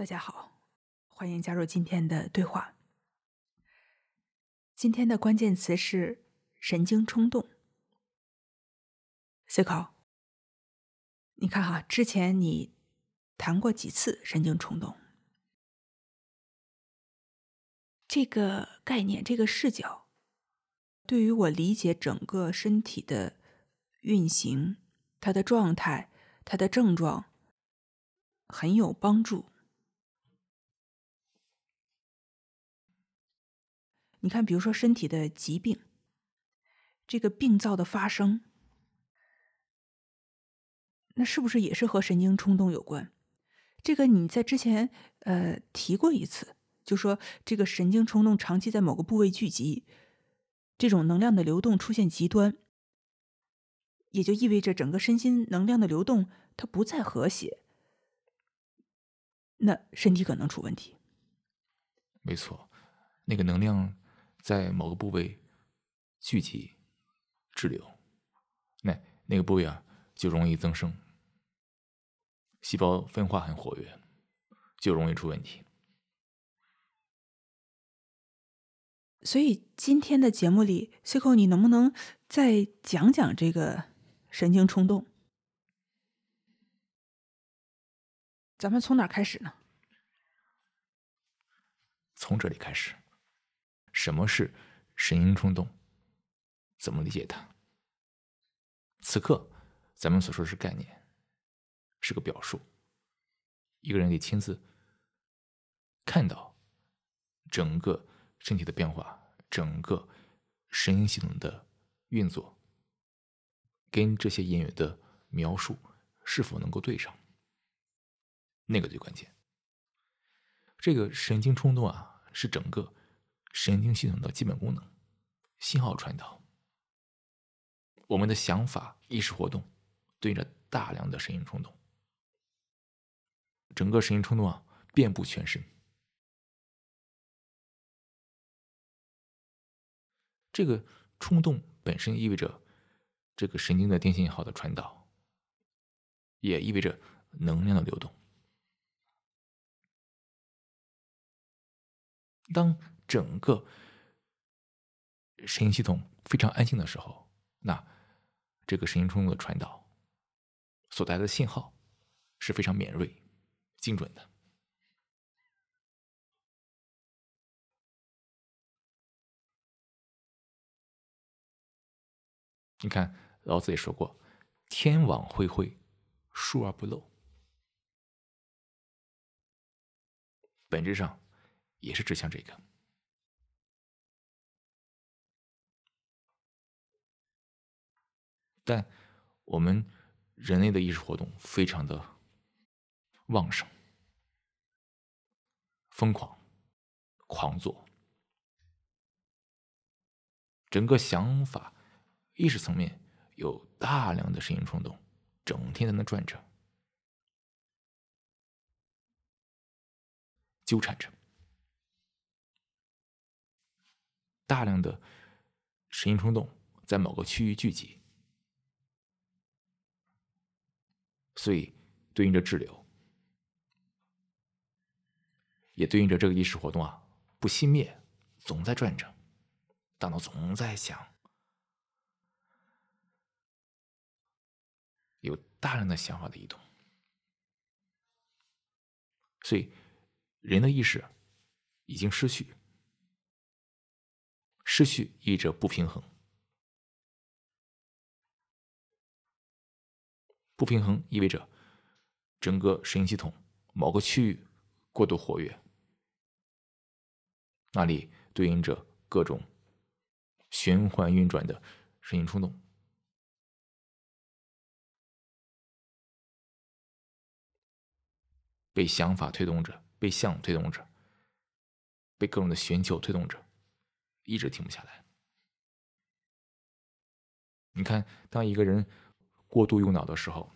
大家好，欢迎加入今天的对话。今天的关键词是神经冲动。思考，你看哈，之前你谈过几次神经冲动？这个概念，这个视角，对于我理解整个身体的运行、它的状态、它的症状很有帮助。你看，比如说身体的疾病，这个病灶的发生，那是不是也是和神经冲动有关？这个你在之前提过一次，就说这个神经冲动长期在某个部位聚集，这种能量的流动出现极端，也就意味着整个身心能量的流动它不再和谐，那身体可能出问题。 没错，那个能量在某个部位聚集滞留，那个部位啊就容易增生，细胞分化很活跃，就容易出问题。 所以今天的节目里 Cico 你能不能再讲讲这个神经冲动？咱们从哪儿开始呢？ 从这里开始，什么是神经冲动？怎么理解它？此刻咱们所说的是概念，是个表述。一个人得亲自看到整个身体的变化，整个神经系统的运作，跟这些言语的描述是否能够对上，那个最关键。这个神经冲动啊，是整个神经系统的基本功能，信号传导。我们的想法、意识活动对应着大量的神经冲动，整个神经冲动啊遍布全身。这个冲动本身意味着这个神经的电信号的传导，也意味着能量的流动。当整个神经系统非常安静的时候，那这个神经冲动的传导所带来的信号是非常敏锐、精准的。你看，老子也说过：“天网恢恢，疏而不漏。”本质上也是指向这个。但我们人类的意识活动非常的旺盛、疯狂、狂作，整个想法、意识层面有大量的神经冲动，整天在那转着、纠缠着，大量的神经冲动在某个区域聚集，所以对应着滞留，也对应着这个意识活动啊不熄灭，总在转着，大脑总在想，有大量的想法的移动，所以人的意识已经失序，失序意味着不平衡，不平衡意味着整个神经系统某个区域过度活跃，那里对应着各种循环运转的神经冲动，被想法推动着，被相推动着，被各种的旋球推动着，一直停不下来。你看，当一个人过度用脑的时候，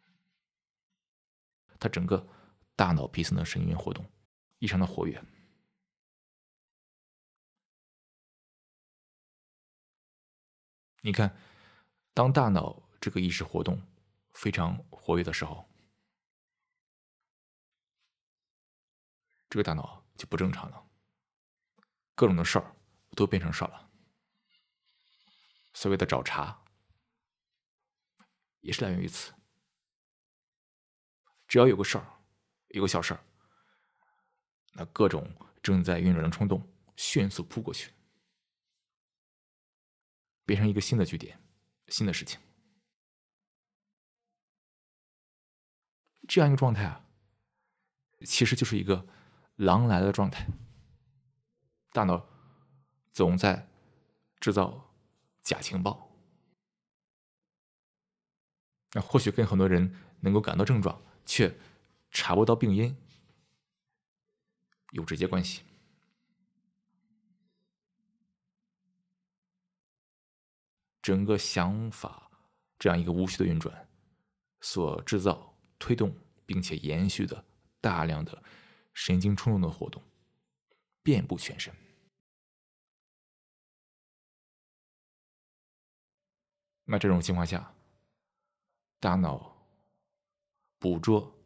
他整个大脑皮层的神经元活动异常的活跃。你看，当大脑这个意识活动非常活跃的时候， 这个大脑就不正常了，各种的事儿都变成事儿了。所谓的找茬也是来源于此。只要有个事儿，有个小事儿，那各种正在运转的冲动迅速扑过去，变成一个新的据点，新的事情。这样一个状态啊，其实就是一个狼来了的状态。大脑总在制造假情报。那或许跟很多人能够感到症状，却查不到病因，有直接关系。整个想法这样一个无序的运转，所制造、推动并且延续的大量的神经冲动的活动，遍布全身。那这种情况下，大脑捕捉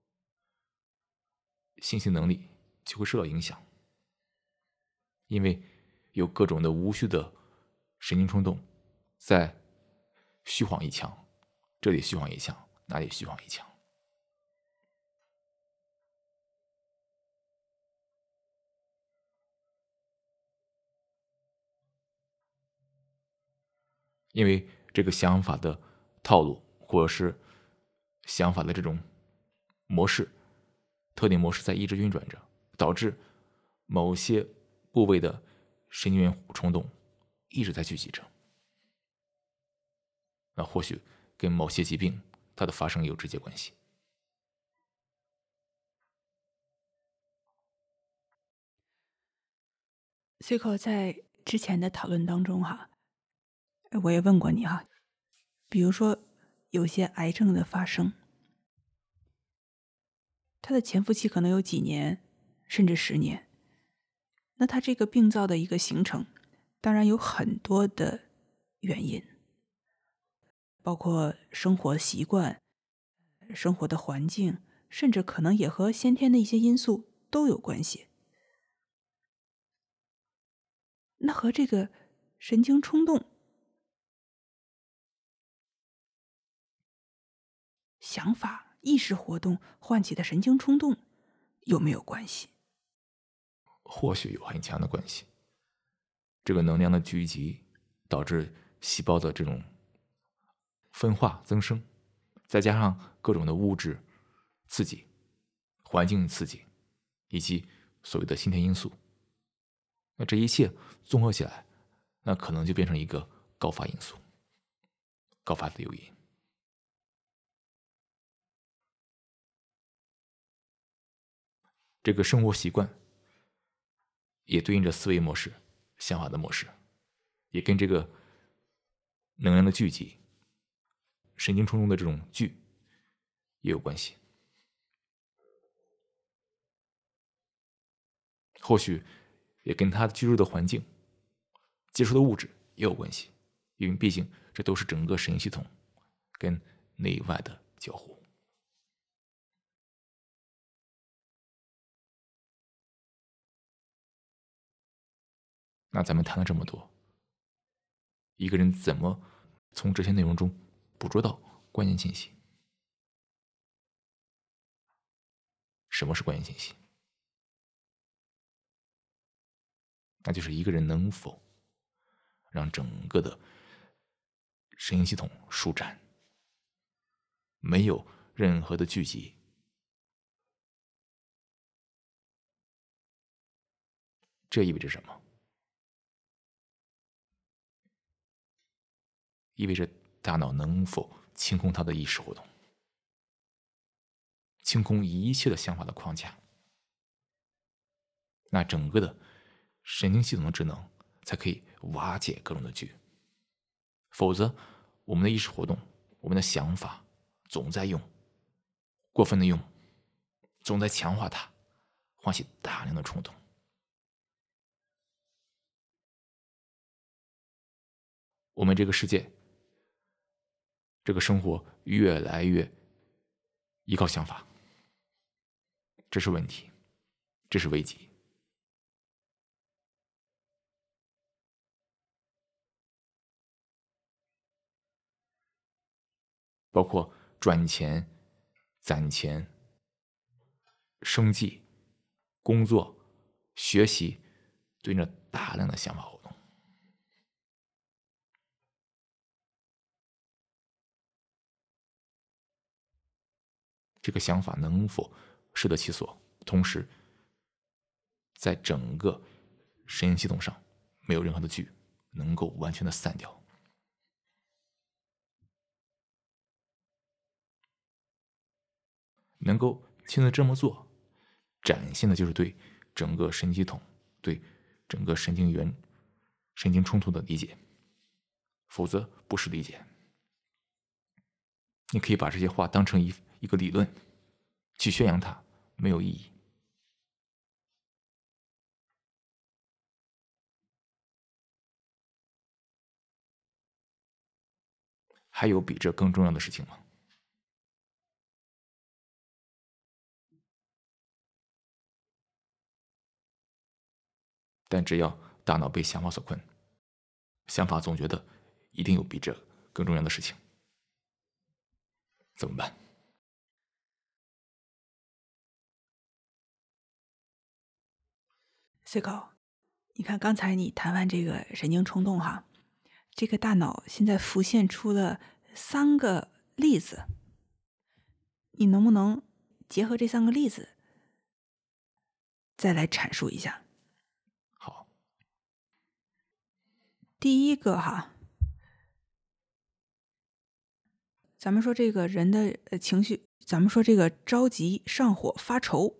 信息能力就会受到影响，因为有各种的无序的神经冲动在虚晃一枪，这里虚晃一枪，那里虚晃一枪。因为这个想法的套路，或者是想法的这种模式、特定模式在一直运转着，导致某些部位的神经元冲动一直在聚集着。那或许跟某些疾病它的发生有直接关系。 随口在之前的讨论当中我也问过你比如说有些癌症的发生，它的潜伏期可能有几年，甚至10年。那它这个病灶的一个形成，当然有很多的原因，包括生活习惯、生活的环境，甚至可能也和先天的一些因素都有关系。那和这个神经冲动、想法、意识活动唤起的神经冲动有没有关系？ 或许有很强的关系。这个能量的聚集导致细胞的这种分化增生，再加上各种的物质刺激、环境刺激，以及所谓的先天因素，那这一切综合起来，那可能就变成一个高发因素、高发的诱因。这个生活习惯也对应着思维模式、想法的模式，也跟这个能量的聚集、神经冲动的这种聚也有关系。或许也跟他居住的环境、接触的物质也有关系，因为毕竟这都是整个神经系统跟内外的交互。那咱们谈了这么多，一个人怎么从这些内容中捕捉到关键信息？什么是关键信息？那就是一个人能否让整个的神经系统舒展，没有任何的聚集。这意味着什么？意味着大脑能否清空它的意识活动，清空一切的想法的框架，那整个的神经系统的职能才可以瓦解各种的局。否则，我们的意识活动、我们的想法总在用，过分的用，总在强化它，唤起大量的冲动。我们这个世界，这个生活越来越依靠想法，这是问题。 这是危机。包括赚钱、攒钱、生计、工作、学习，对应着大量的想法活动。这个想法能否适得其所，同时在整个神经系统上没有任何的剧能够完全的散掉。能够亲自这么做，展现的就是对整个神经系统、对整个神经元、神经冲突的理解，否则不是理解。你可以把这些话当成一个理论去宣扬它，没有意义。还有比这更重要的事情吗？但只要大脑被想法所困，想法总觉得一定有比这更重要的事情，怎么办 ？Cico，你看刚才你谈完这个神经冲动哈，这个大脑现在浮现出了3个例子，你能不能结合这3个例子再来阐述一下？ 好， 第一个哈，咱们说这个人的情绪，咱们说这个着急、上火、发愁，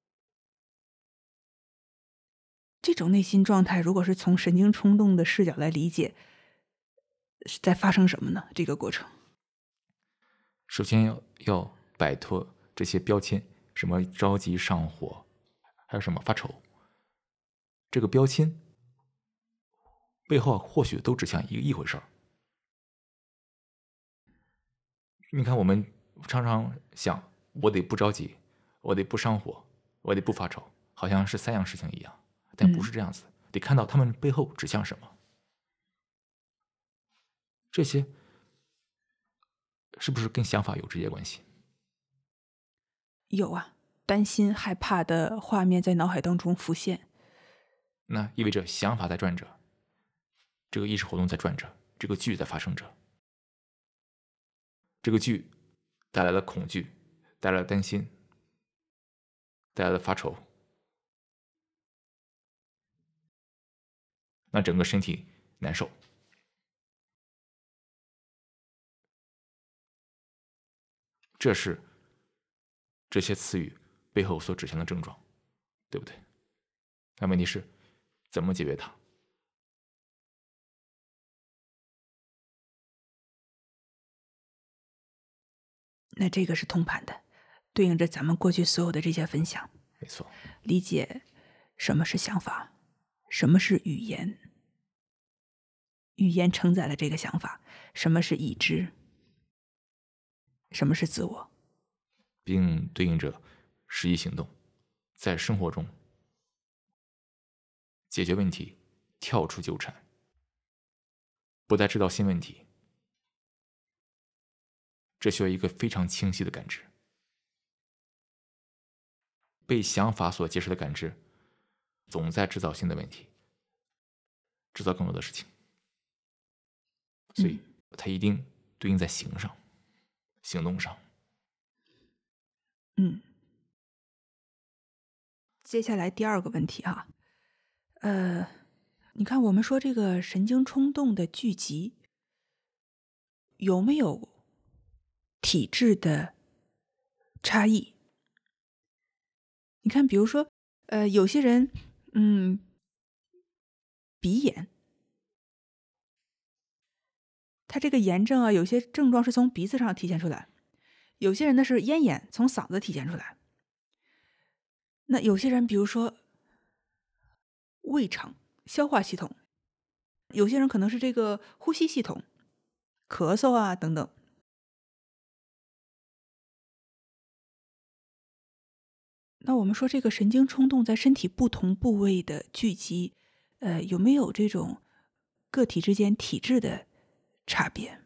这种内心状态，如果是从神经冲动的视角来理解，是在发生什么呢？这个过程， 首先要摆脱这些标签，什么着急上火，还有什么发愁，这个标签背后或许都指向一回事儿。你看，我们常常想，我得不着急，我得不上火，我得不发愁，好像是3样事情一样，但不是这样子。得看到他们背后指向什么。这些是不是跟想法有直接关系？ 有啊，担心、害怕的画面在脑海当中浮现。 那意味着想法在转着，这个意识活动在转着，这个剧在发生着。这个剧带来了恐惧，带来了担心，带来了发愁。那整个身体难受。这是这些词语背后所指向的症状，对不对？那问题是，怎么解决它？ 那这个是通盘的，对应着咱们过去所有的这些分享。 没错， 理解什么是想法，什么是语言，语言承载了这个想法，什么是已知，什么是自我， 并对应着实际行动，在生活中解决问题，跳出纠缠，不再制造新问题。这需要一个非常清晰的感知。被想法所揭示的感知，总在制造新的问题，制造更多的事情，所以它一定对应在行动上。 接下来第2个问题哈，你看我们说这个神经冲动的聚集，有没有体质的差异？你看，比如说，有些人，鼻炎，他这个炎症啊，有些症状是从鼻子上体现出来；有些人呢是咽炎，从嗓子体现出来。那有些人，比如说胃肠、消化系统，有些人可能是这个呼吸系统、咳嗽啊等等。 那我们说这个神经冲动在身体不同部位的聚集，有没有这种个体之间体质的差别？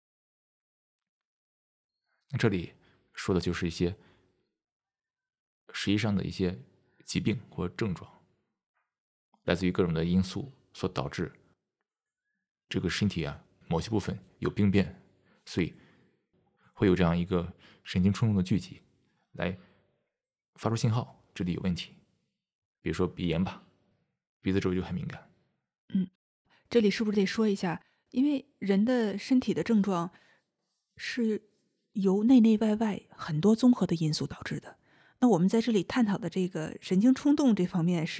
那这里说的就是一些实际上的一些疾病或症状，来自于各种的因素所导致这个身体某些部分有病变，所以会有这样一个神经冲动的聚集来发出信号，这里有问题。比如说鼻炎吧，鼻子周围就很敏感。 这里是不是得说一下，因为人的身体的症状是由内内外外很多综合的因素导致的。那我们在这里探讨的这个神经冲动这方面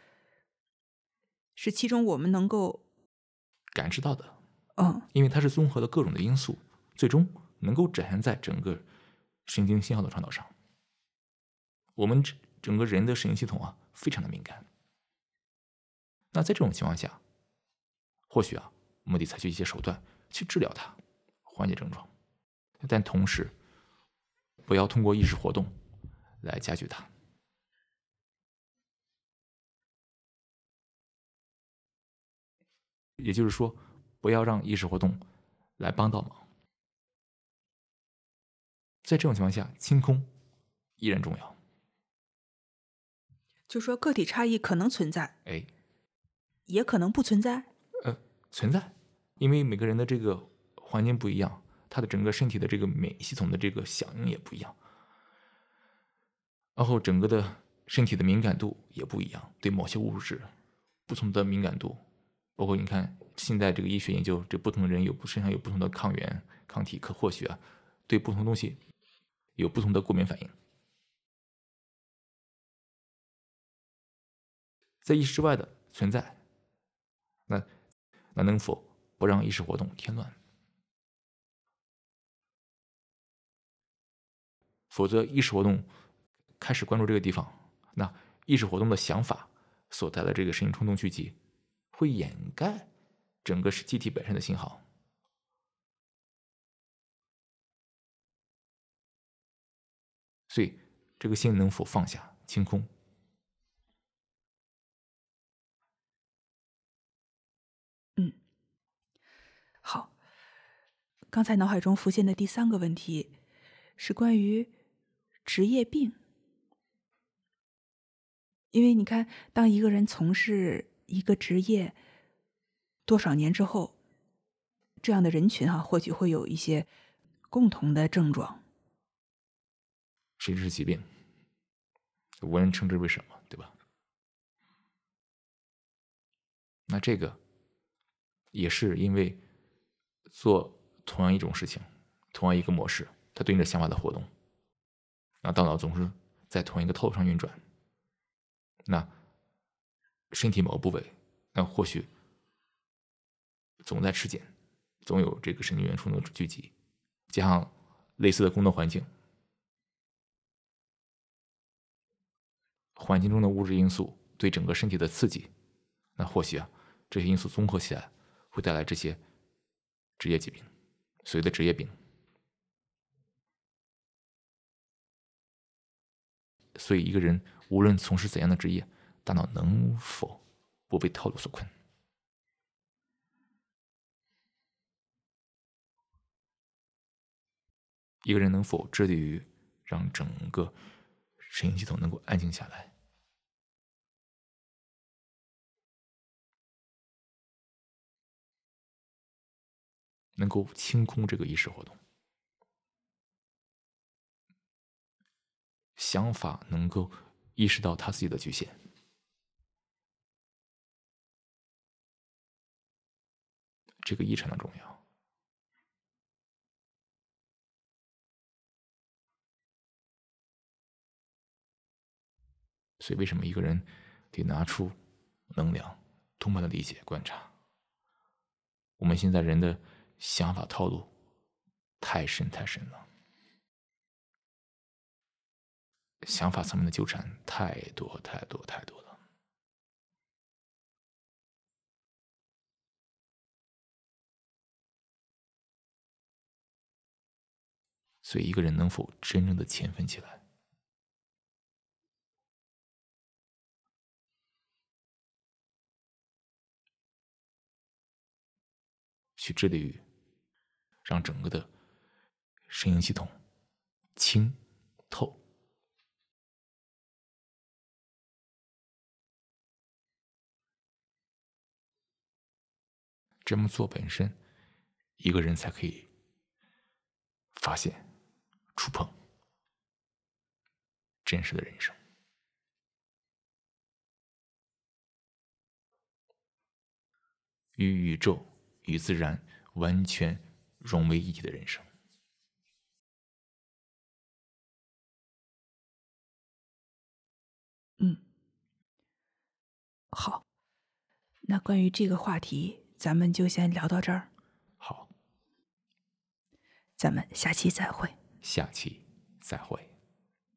是其中我们能够感知到的， 嗯因为它是综合了各种的因素，最终能够展现在整个神经信号的传导上。我们整个人的神经系统非常的敏感。那在这种情况下，或许我们得采取一些手段去治疗它，缓解症状，但同时不要通过意识活动来加剧它。也就是说，不要让意识活动来帮到忙。在这种情况下，清空依然重要。 就说个体差异可能存在， 哎， 也可能不存在。 存在，因为每个人的这个环境不一样，他的整个身体的这个免疫系统的这个响应也不一样，然后整个的身体的敏感度也不一样，对某些物质不同的敏感度，包括你看现在这个医学研究，这不同的人身上有不同的抗原抗体，可或许对不同东西有不同的过敏反应。在意识之外的存在，那能否不让意识活动添乱？否则意识活动开始关注这个地方，那意识活动的想法所带来的这个神经冲动聚集，会掩盖整个机体本身的信号。所以这个心能否放下清空？ 嗯，好。刚才脑海中浮现的第三个问题是关于职业病。因为你看，当一个人从事一个职业多少年之后，这样的人群或许会有一些共同的症状。 甚至是疾病，无人称之为什么，对吧？那这个也是因为做同样一种事情，同样一个模式，它对应着想法的活动，那大脑总是在同一个套路上运转。那身体某个部位，那或许总在吃紧，总有这个神经元冲动聚集，加上类似的工作环境，环境中的物质因素对整个身体的刺激，那或许这些因素综合起来，会带来这些职业疾病，所谓的职业病。所以一个人无论从事怎样的职业，大脑能否不被套路所困？一个人能否致力于让整个神经系统能够安静下来？能够清空这个意识活动，想法能够意识到他自己的局限，这个异常的重要。所以，为什么一个人得拿出能量，通盘的理解、观察？我们现在人的想法套路太深太深了，想法层面的纠缠太多太多太多了。所以，一个人能否真正的潜伏起来， 去致力于让整个的神经系统清透。这么做本身，一个人才可以发现、触碰真实的人生，与宇宙、与自然完全融为一体的人生。 好，那关于这个话题，咱们就先聊到这儿。 好， 咱们下期再会。 下期再会。